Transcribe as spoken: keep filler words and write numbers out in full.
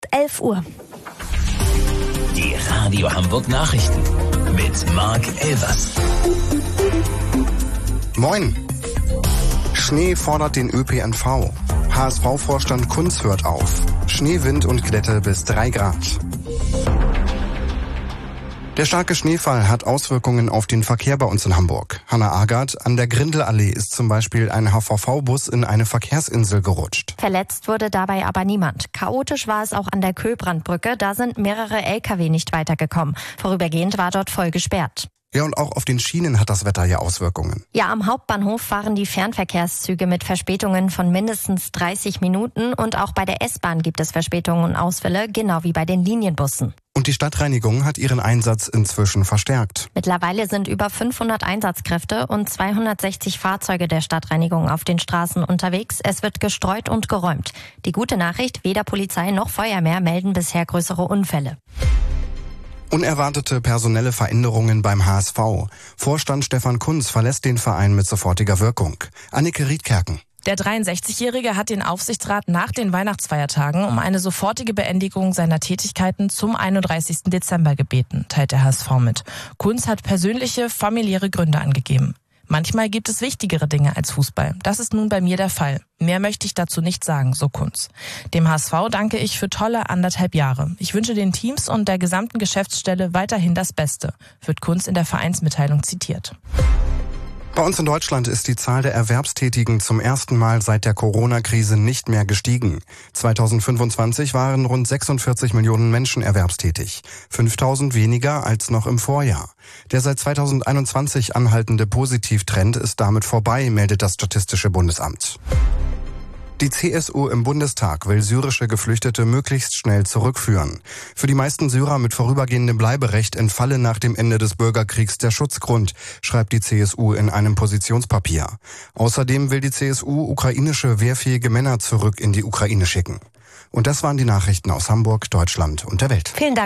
elf Uhr. Die Radio Hamburg Nachrichten mit Marc Elvers. Moin. Schnee fordert den Ö P N V. H S V-Vorstand Kunz hört auf. Schnee, Wind und Glätte bis drei Grad. Der starke Schneefall hat Auswirkungen auf den Verkehr bei uns in Hamburg. Hanna Agard, an der Grindelallee ist zum Beispiel ein H V V-Bus in eine Verkehrsinsel gerutscht. Verletzt wurde dabei aber niemand. Chaotisch war es auch an der Köbrandbrücke, da sind mehrere L K W nicht weitergekommen. Vorübergehend war dort voll gesperrt. Ja, und auch auf den Schienen hat das Wetter ja Auswirkungen. Ja, am Hauptbahnhof fahren die Fernverkehrszüge mit Verspätungen von mindestens dreißig Minuten und auch bei der S-Bahn gibt es Verspätungen und Ausfälle, genau wie bei den Linienbussen. Und die Stadtreinigung hat ihren Einsatz inzwischen verstärkt. Mittlerweile sind über fünfhundert Einsatzkräfte und zweihundertsechzig Fahrzeuge der Stadtreinigung auf den Straßen unterwegs. Es wird gestreut und geräumt. Die gute Nachricht, weder Polizei noch Feuerwehr melden bisher größere Unfälle. Unerwartete personelle Veränderungen beim H S V. Vorstand Stefan Kunz verlässt den Verein mit sofortiger Wirkung. Annike Riedkerken. Der dreiundsechzigjährige hat den Aufsichtsrat nach den Weihnachtsfeiertagen um eine sofortige Beendigung seiner Tätigkeiten zum einunddreißigsten Dezember gebeten, teilt der H S V mit. Kunz hat persönliche, familiäre Gründe angegeben. Manchmal gibt es wichtigere Dinge als Fußball. Das ist nun bei mir der Fall. Mehr möchte ich dazu nicht sagen, so Kunz. Dem H S V danke ich für tolle anderthalb Jahre. Ich wünsche den Teams und der gesamten Geschäftsstelle weiterhin das Beste, wird Kunz in der Vereinsmitteilung zitiert. Bei uns in Deutschland ist die Zahl der Erwerbstätigen zum ersten Mal seit der Corona-Krise nicht mehr gestiegen. zweitausendfünfundzwanzig waren rund sechsundvierzig Millionen Menschen erwerbstätig. fünftausend weniger als noch im Vorjahr. Der seit zweitausendeinundzwanzig anhaltende Positivtrend ist damit vorbei, meldet das Statistische Bundesamt. Die C S U im Bundestag will syrische Geflüchtete möglichst schnell zurückführen. Für die meisten Syrer mit vorübergehendem Bleiberecht entfalle nach dem Ende des Bürgerkriegs der Schutzgrund, schreibt die C S U in einem Positionspapier. Außerdem will die C S U ukrainische wehrfähige Männer zurück in die Ukraine schicken. Und das waren die Nachrichten aus Hamburg, Deutschland und der Welt. Vielen Dank.